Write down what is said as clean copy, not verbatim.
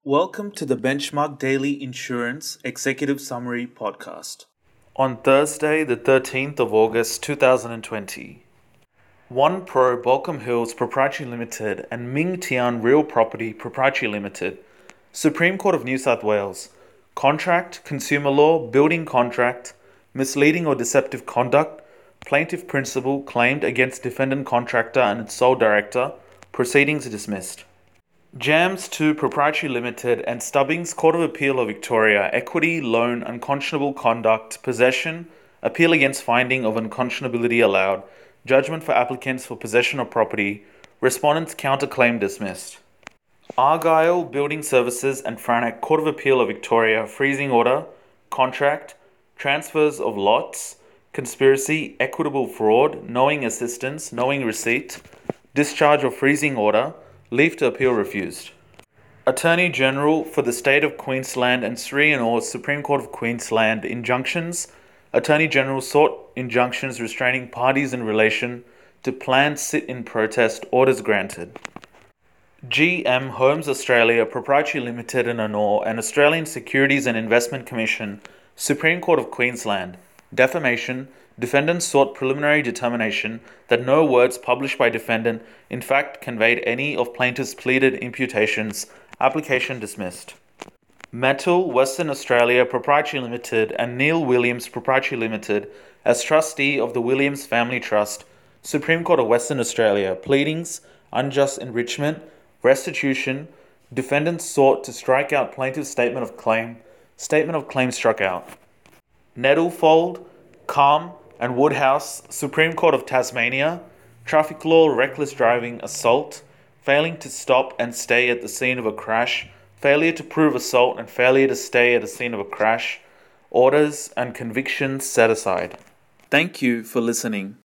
Welcome to the Benchmark Daily Insurance Executive Summary Podcast. On Thursday, the 13th of August 2020, One Pro Balcombe Hills Proprietary Limited and Ming Tian Real Property Proprietary Limited, Supreme Court of New South Wales, Contract, Consumer Law, Building Contract, Misleading or Deceptive Conduct, Plaintiff Principal claimed against Defendant Contractor and its Sole Director, proceedings dismissed. Jams 2 Proprietary Limited and Stubbings Court of Appeal of Victoria Equity, Loan, Unconscionable Conduct, Possession, Appeal against Finding of Unconscionability allowed, Judgment for applicants for possession of property, Respondents counterclaim dismissed. Argyle Building Services and Franek Court of Appeal of Victoria Freezing Order, Contract, Transfers of Lots, Conspiracy, Equitable Fraud, Knowing Assistance, Knowing Receipt, Discharge of Freezing Order, Leave to appeal refused. Attorney General for the State of Queensland and Sri and Or Supreme Court of Queensland injunctions. Attorney General sought injunctions restraining parties in relation to planned sit-in protest orders granted. GM Homes Australia Proprietary Limited and Anor and Australian Securities and Investment Commission, Supreme Court of Queensland, defamation. Defendants sought preliminary determination that no words published by defendant in fact conveyed any of plaintiff's pleaded imputations. Application dismissed. Metal Western Australia Proprietary Limited and Neil Williams Proprietary Limited as trustee of the Williams Family Trust, Supreme Court of Western Australia, pleadings, unjust enrichment, restitution. Defendants sought to strike out plaintiff's statement of claim struck out. Nettlefold, Calm and Woodhouse, Supreme Court of Tasmania, traffic law, reckless driving, assault, failing to stop and stay at the scene of a crash, failure to prove assault and failure to stay at a scene of a crash, orders and convictions set aside. Thank you for listening.